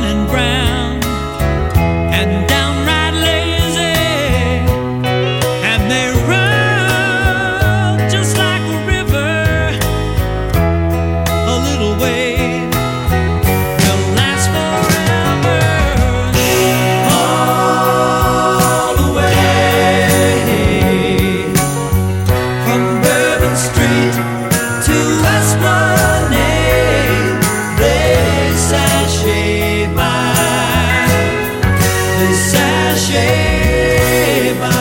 and brown and downright lazy, and they run just like a river. A little wave will last forever. All the way from Bourbon Street to Esplanade, they sashay by, they sashay by.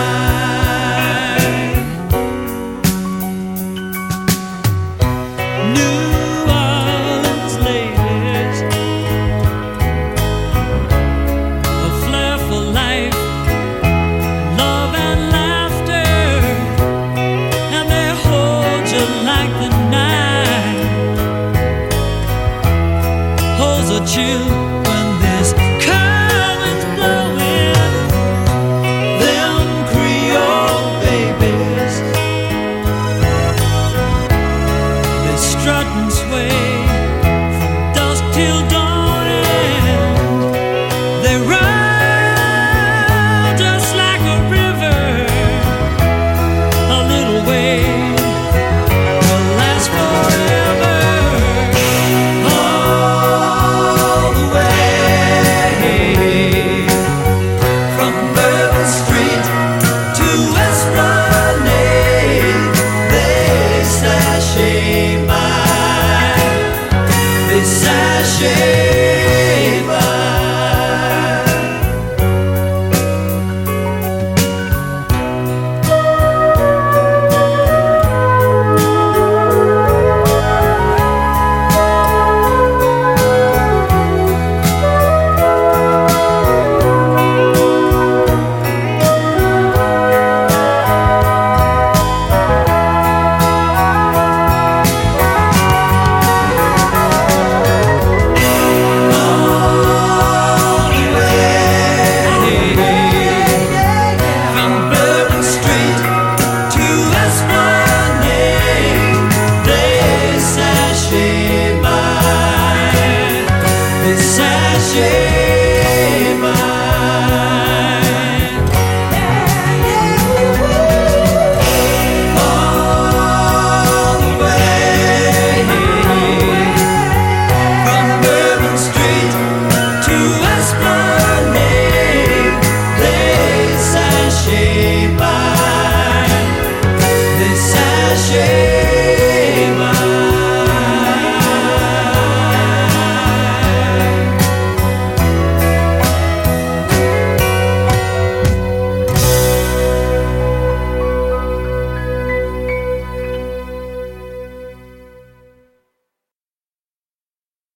New Orleans ladies, a flair for life, love and laughter, and they hold you like the night holds a chill when this current's blowing. Them Creole babies, they strut and sway from dusk till dawn, and they run just like a river. A little wave will last forever. All the way from Bourbon Street to Esplanade, they sashay by, they sashay by. From Bourbon Street to Esplanade, they sashay by, they sashay